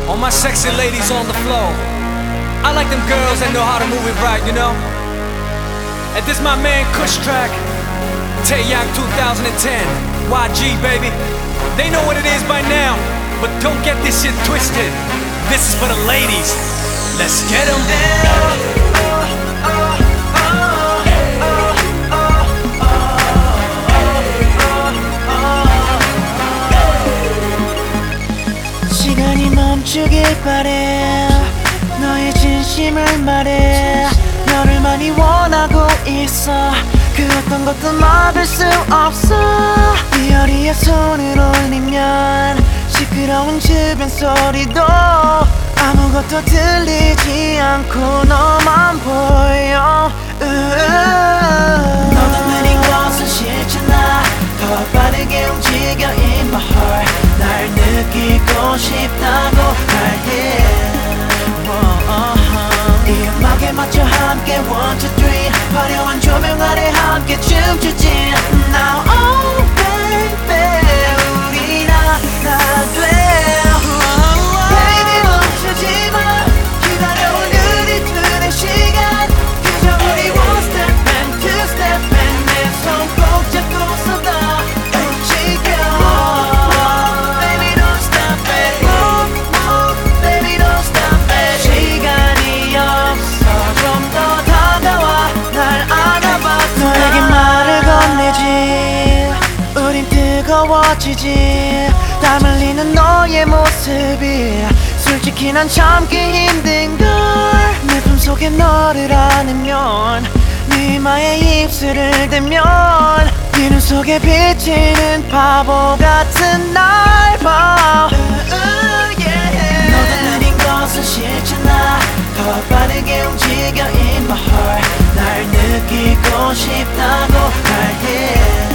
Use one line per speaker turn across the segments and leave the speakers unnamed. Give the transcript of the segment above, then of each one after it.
All my sexy ladies on the floor. I like them girls that know how to move it right, you know. And this my man Kush track, Taeyang 2010, YG baby. They know what it is by now, but don't get this shit twisted. This is for the ladies. Let's get 'em.
시간이 멈추길 바래. 너의 진심을 말해. 너를 많이 원하고 있어. 그 어떤 것도 막을 수 없어. 네 허리에 손을 올리면 시끄러운 주변 소리도 아무것도 들리지 않고 너만 보여. 너도 느린 것은 싫잖아. 더 빠르게 움직여 in my heart. 날 느끼고 싶다고 말해. 이 음악에 맞춰 함께 1, 2, 3 화려한 조명 아래 함께 춤추지. Now oh baby 우리 나 돼. Baby 멈추지마. 기다려온 우리 둘의 시간. 그저 우리 one step and two step and 내 손 꼭 잡고서 더 움직여. Baby don't stop it. Move baby don't stop it. 시간이 없어. 좀 더 다가와 날 안아봐. 너에게 말을 건네지. 우린 뜨거워지지. 땀 흘리는 너의 모습이 솔직히 난 참기 힘든 걸. 내 품속에 너를 안으면 네 이마에 입술을 대면 네 눈 속에 비치는 바보 같은 날 봐. 너도 느린 것은 싫잖아. 더 빠르게 움직여 in my heart. 날 느끼고 싶다고 말해.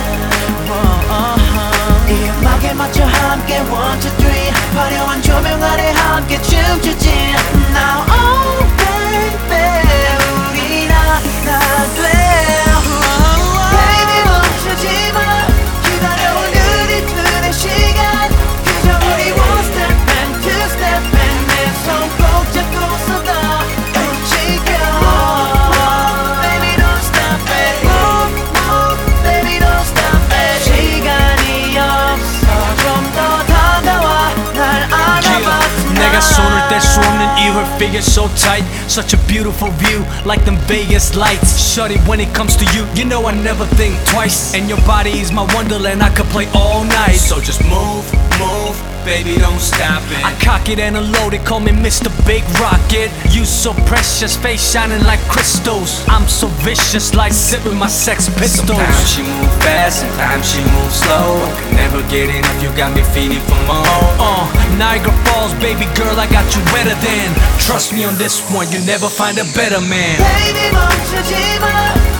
이 음악에 맞춰 함께 1, 2, 3 화려한 조명 아래 함께 춤추지. Now oh baby 우리 나 돼. Baby 멈추지마. 기다려온 우리 둘의 시간. 그저 우리 one step and two step and 내 손 꼭 잡고서 더 움직여. Baby don't stop it. Move baby don't stop it. 시간이 없어. 좀 더 다가와 날 안아봐.
내가 손을 뗄 수 없는 이유. Her figure so tight, such a beautiful view, like them Vegas lights. Shorty, when it comes to you, you know I never think twice. And your body is my wonderland, I could play all night. So just move, move, baby don't stop it. I cock it and unload it, call me Mr. Big Rocket. You so precious, face shining like crystals. I'm so vicious, like sipping my Sex Pistols.
Sometimes she move fast, sometimes she move slow. I can never get enough, you got me feeling for more.
Niagara Falls, baby girl, I got you wetter than. Trust me on this one, you never find a better man.
Baby 멈추지마.